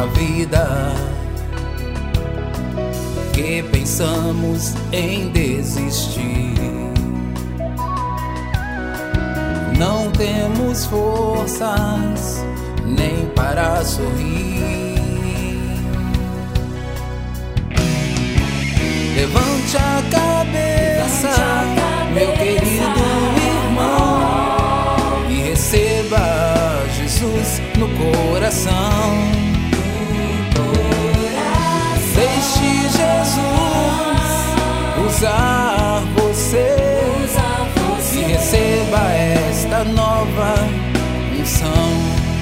na vida que pensamos em desistir. Não temos forças nem para sorrir. Levante a cabeça, meu querido irmão, e receba Jesus no coração. Deixe Jesus usar você e receba esta nova unção.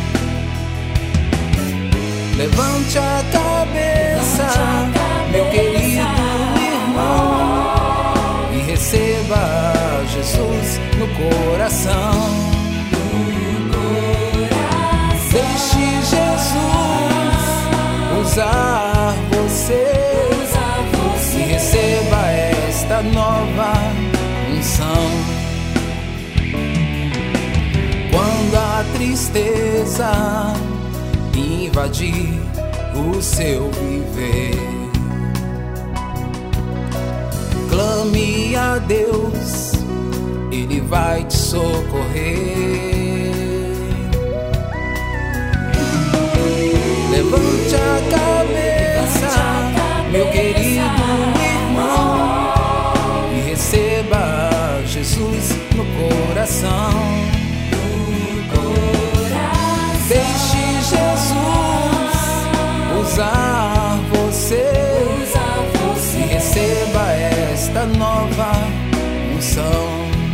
Levante a cabeça, meu querido irmão, e receba Jesus no coração. Deixe Jesus usar você e receba esta nova unção. Quando a tristeza invadir o seu viver, clame a Deus, Ele vai te socorrer. Levante a cabeça, meu querido irmão, e receba Jesus no coração. Deixe Jesus usar você e receba esta nova unção.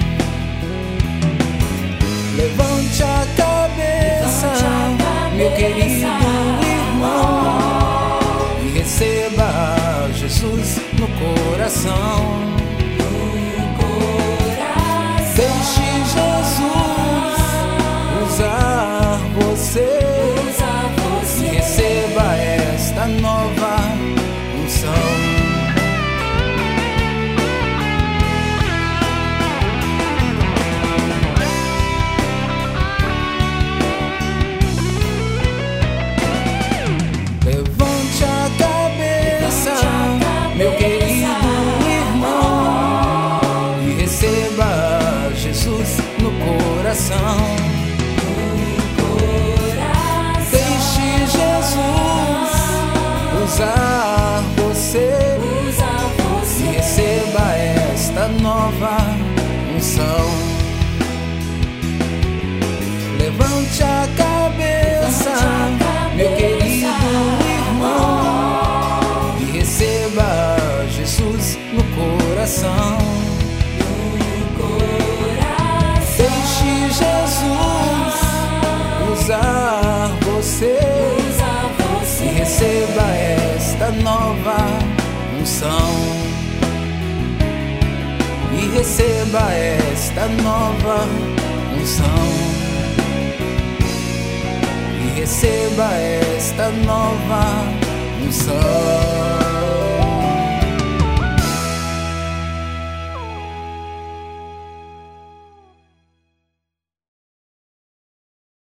Levante a cabeça, meu querido irmão, e receba Jesus no coração. Deixe Jesus usar você e receba esta nova unção. Meu querido irmão, e receba Jesus no coração. Deixe Jesus usar você e receba esta nova unção. Levante a cabeça, meu querido irmão, receba Jesus no coração. Deixe Jesus usar você e receba esta nova unção. E receba esta nova unção. E receba esta nova unção.